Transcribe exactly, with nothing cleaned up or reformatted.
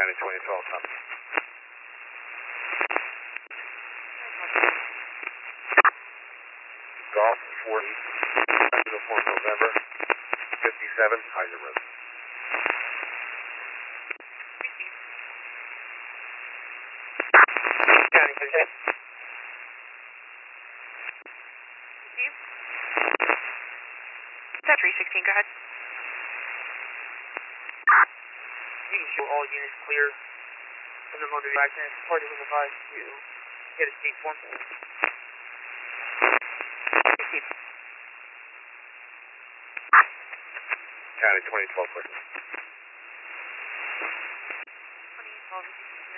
County twenty twelve, copy. Golf forty, uniform November, fifty-seven, Heiser Road. County, go ahead. Steve? Set three sixteen, go ahead. You can show all units clear from the motor vehicle accident. Party was advised to get a state form. County twenty twelve, clear. twenty twelve.